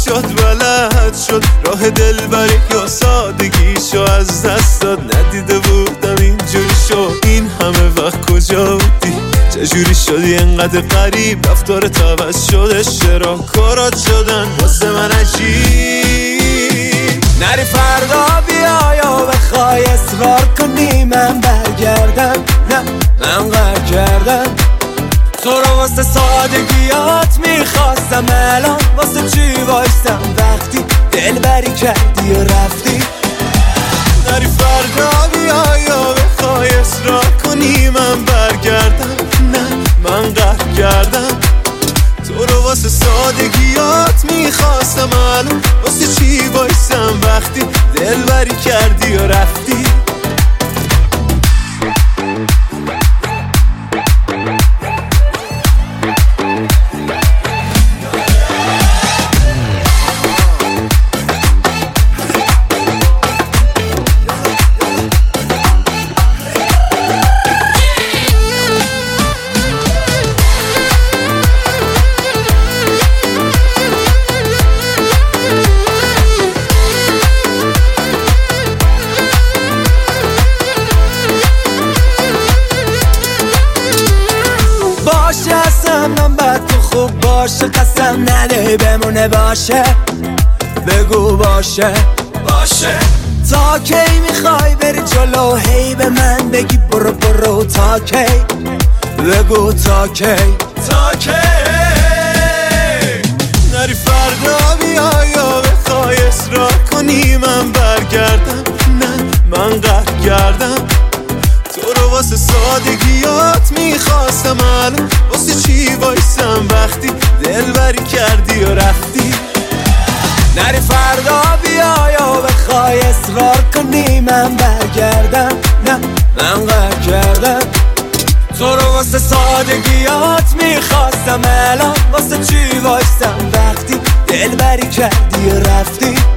شد بلد شد راه دلبری یا سادگیشو از دست داد. ندیده بودم اینجوری شد این همه وقت کجا بودی؟ چجوری شدی انقدر غریب؟ رفتارت عوض شده چرا کارات شدن واسه من عجیب؟ نری فردا بیا یا بخوای اصرار کنی من برگردم. نه من قهر کردم تو رو واسه سادگیات میخواستم. الان واسه چی وایستم وقتی دلبری کردی و رفتی؟ نری فردا بیا یا بخوای اصرار کنی من برگردم. نه من قهر کردم تو رو واسه سادگیات میخواستم. الان واسه چی وایستم وقتی دلبری کردی و رفتی؟ من بد تو خوب باشه قسم نده بمونه باشه. بگو باشه باشه تا کی میخوای بری جلو هی به من بگی برو برو تا کی؟ بگو تا کی تا کی؟ نری فردا بیا یا بخوای اصرار کنی من برگردم. نه من قهر کردم تو رو واسه سادگیات میخواستم. الان واسه چی وایستم وقتی دلبری کردی و رفتی؟ نری فردا بیا یا بخوای اصرار کنی من برگردم. نه من قهر کردم تو رو واسه سادگیات میخواستم. الان واسه چی وایستم وقتی دلبری کردی و رفتی؟